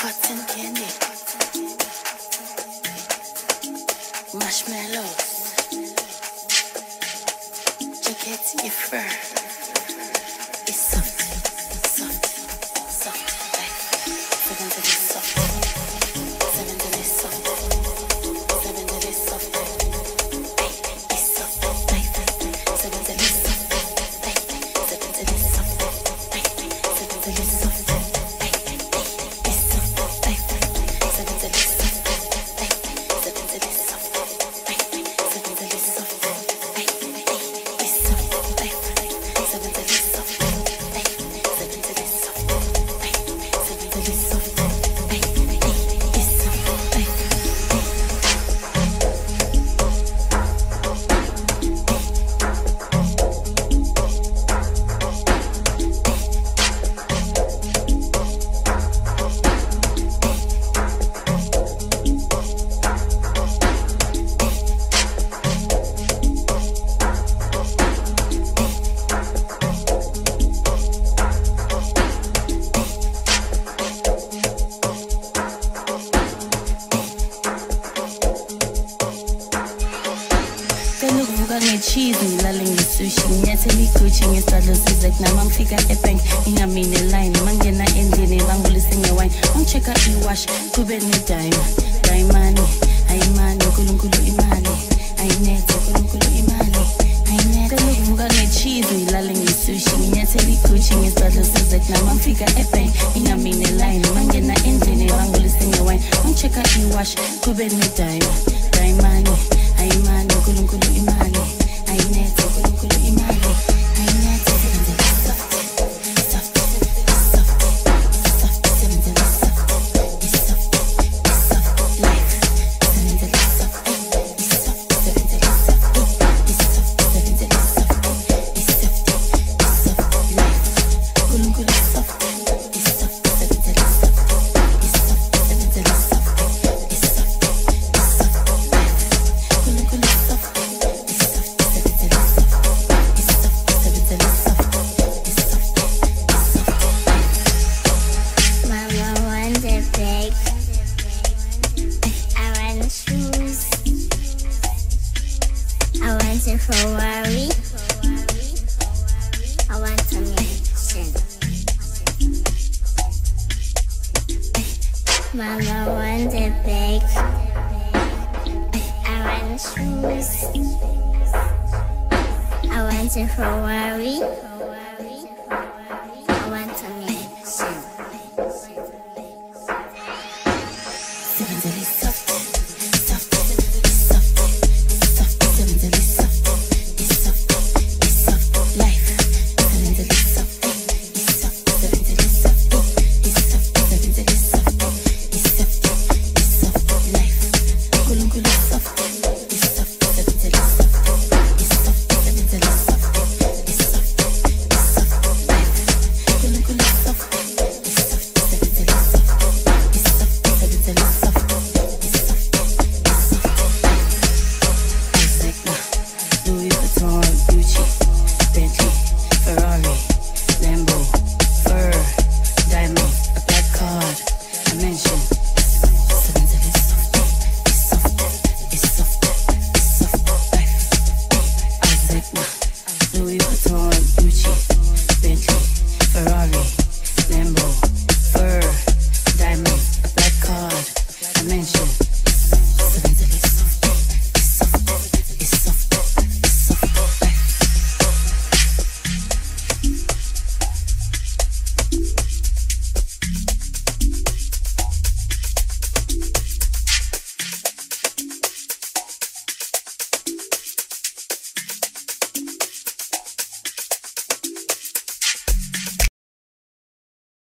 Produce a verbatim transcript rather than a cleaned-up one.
cotton candy, marshmallows, jacket your fur. It's soft, soft, soft, like seven to the soft, seven to the soft, seven to the soft, ay, it's soft, ay, seven to the soft, ay, seven to the soft, ay, seven to the soft. Cheesy, laling sushi, nyatheli Gucci ngesadlo sizek nama ngifika ebank ingamine line mangena endlini bangulise ngewine ungichecka iwash kube nedime diamond ayimani uNkulunkulu imali ayinethe uNkulunkulu imali ayinethe kuvuka ngecheesy laling sushi nyatheli Gucci ngesadlo sizek nama ngifika ebank ingamine line mangena endlini bangulise ngewine ungichecka iwash kube nedime diamond ayimani uNkulunkulu imali I need to go to imali. I need to go to soft, soft, soft, soft, seven to the soft, it's soft, it's soft life. Seven to the soft, it's soft, seven to the soft, it's soft, seven to the soft, it's soft, it's soft life. Kulum kulum soft, it's soft, seven to the soft, it's soft, seven to the soft, it's soft, it's soft life. Kulum kulum soft. Ferrari, I want a mansion. Mama wants a bag. I want shoes. I want a Ferrari. I want a mansion.